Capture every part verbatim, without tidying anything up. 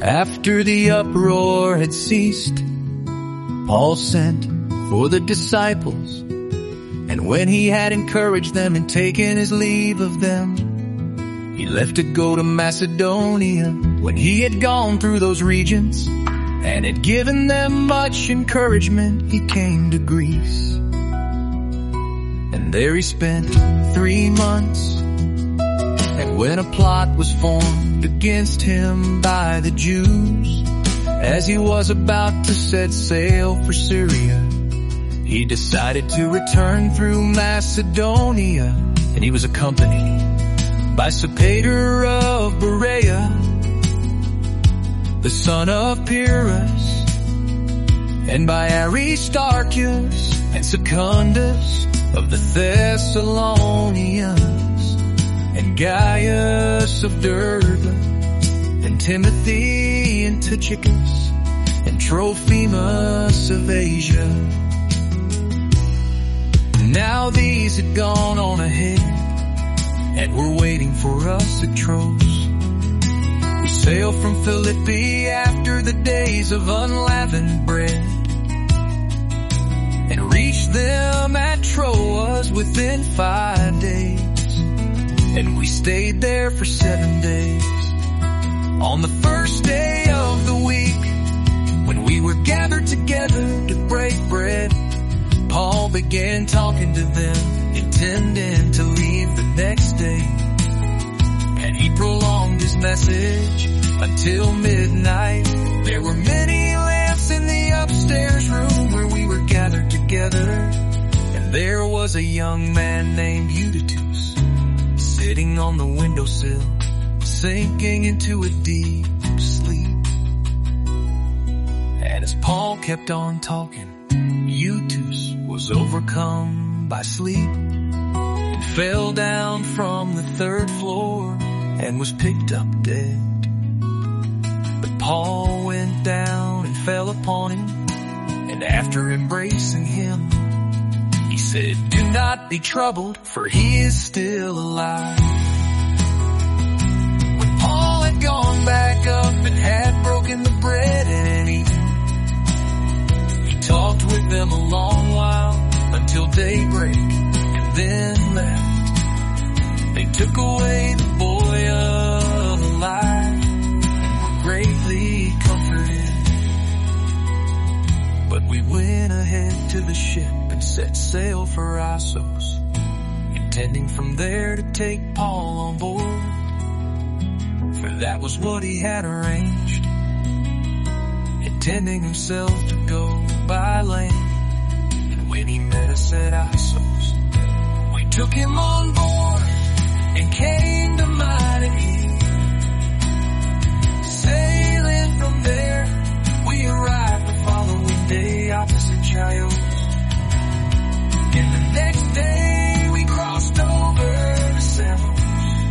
After the uproar had ceased, Paul sent for the disciples, and when he had encouraged them and taken his leave of them, he left to go to Macedonia. When he had gone through those regions and had given them much encouragement, he came to Greece. And there he spent three months. And when a plot was formed against him by the Jews, as he was about to set sail for Syria, he decided to return through Macedonia. And he was accompanied by Sopater of Berea, the son of Pyrrhus, and by Aristarchus and Secundus of the Thessalonians, and Gaius of Derbe, and Timothy and Tychicus, and Trophimus of Asia. Now these had gone on ahead and were waiting for us at Troas. We sailed from Philippi after the days of unleavened bread, and reached them at Troas within five days. And we stayed there for seven days. On the first day of the week, when we were gathered together to break bread, Paul began talking to them, intending to leave the next day. And he prolonged his message until midnight. There were many lamps in the upstairs room where we were gathered together. And there was a young man named Eutychus sitting on the windowsill, sinking into a deep sleep. And as Paul kept on talking, Eutychus was overcome by sleep and fell down from the third floor and was picked up dead. But Paul went down and fell upon him, and after embracing him, he said, "Do not be troubled, for he is still alive." When Paul had gone back up and had broken the bread and eaten, he talked with them a long while until daybreak, and then left. They took away the boy alive and were greatly comforted. But we went ahead to the ship and set sail for Assos, intending from there to take Paul on board, for that was what he had arranged, intending himself to go by land. And when he met us at Assos, we took him on board and came to Mytilene. Sailing from there, we arrived the following day opposite Chios. And the next day we crossed over to Samos.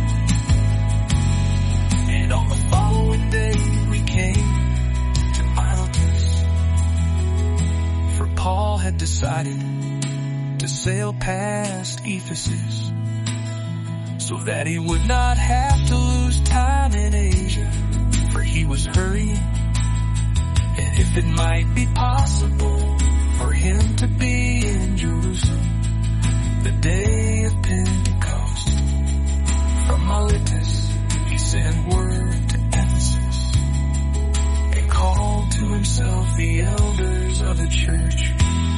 And on the following day we came to Miletus. For Paul had decided to sail past Ephesus, so that he would not have to lose time in Asia, for he was hurrying. And if it might be possible for him to be in Jerusalem the day of Pentecost, from Miletus he sent word to Ephesus and called to himself the elders of the church.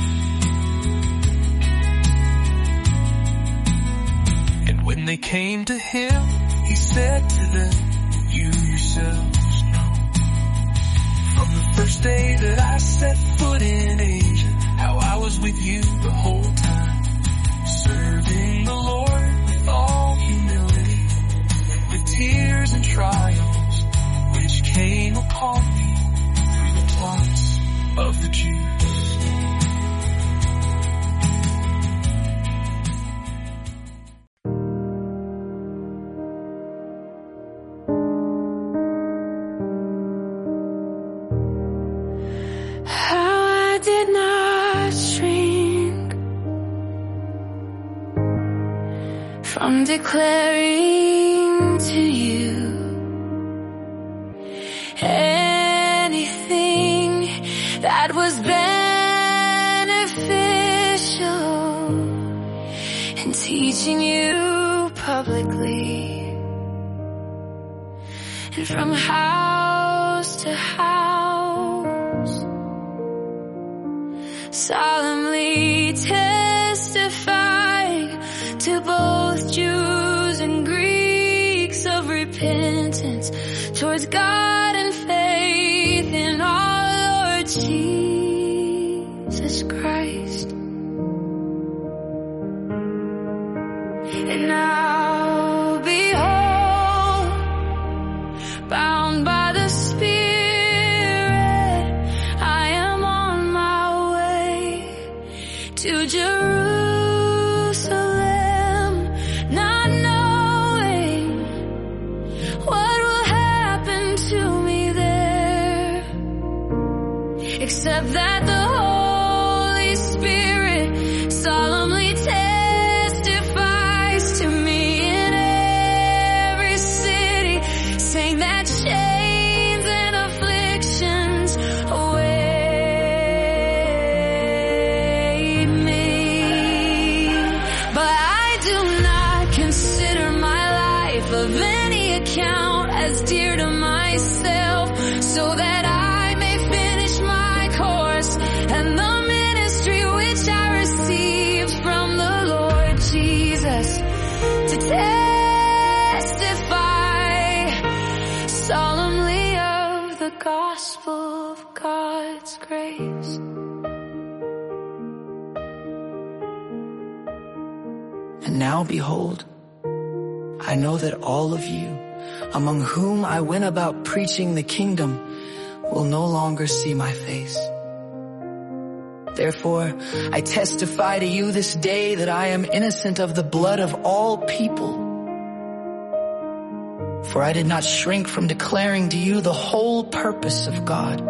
And when they came to him, he said to them, "You yourselves know from the first day that I set foot in Asia, how I was with you the whole time, serving the Lord with all humility, with tears and trials, which came upon me through the plots of the Jews." I'm declaring to you teaching you publicly, and from house to house, solemnly testifying to both Jews and Greeks of repentance towards God and faith in our Lord Jesus Christ. And now behold, bound by the Spirit, I am on my way to Jerusalem, not knowing what will happen to me there, except that the Holy Spirit solemnly testifies to me in every city, saying that chains and afflictions await me. But I do not consider my life of any account as dear to myself, so that I may finish my course and the ministry which I received from the Lord Jesus, to testify solemnly of the gospel of God's grace. And now behold, I know that all of you, among whom I went about preaching the kingdom, will no longer see my face. Therefore, I testify to you this day that I am innocent of the blood of all people. For I did not shrink from declaring to you the whole purpose of God.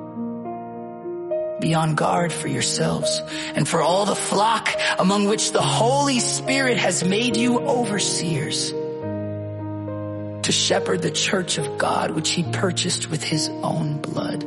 Be on guard for yourselves and for all the flock among which the Holy Spirit has made you overseers, to shepherd the church of God which he purchased with his own blood.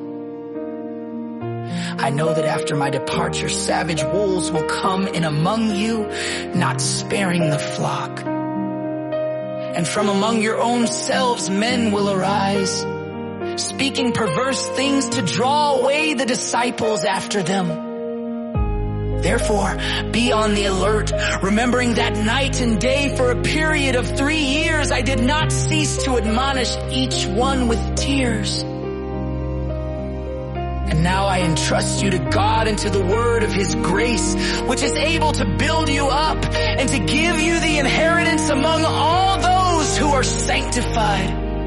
I know that after my departure, savage wolves will come in among you, not sparing the flock. And from among your own selves men will arise, speaking perverse things to draw away the disciples after them. Therefore, be on the alert, remembering that night and day for a period of three years I did not cease to admonish each one with tears. And now I entrust you to God and to the word of his grace, which is able to build you up and to give you the inheritance among all those who are sanctified.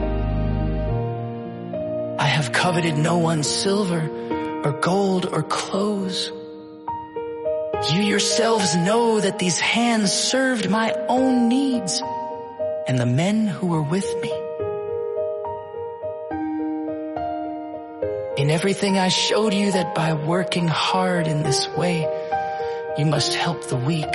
I have coveted no one's silver or gold or clothes. You yourselves know that these hands served my own needs and the men who were with me. In everything I showed you that by working hard in this way, you must help the weak.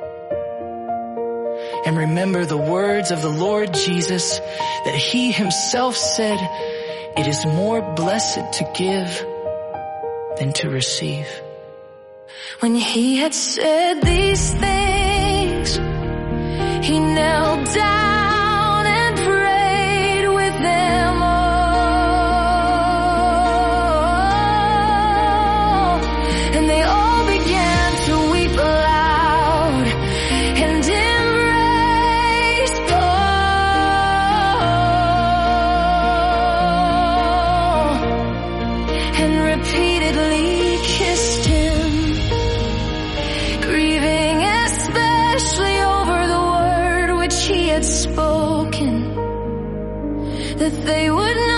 And remember the words of the Lord Jesus, that he himself said, "It is more blessed to give than to receive." When he had said these things, he knelt down and prayed with them all. And they all began to weep aloud and embrace Paul and repeatedly kissed him, grieving especially over the word which he had spoken, that they would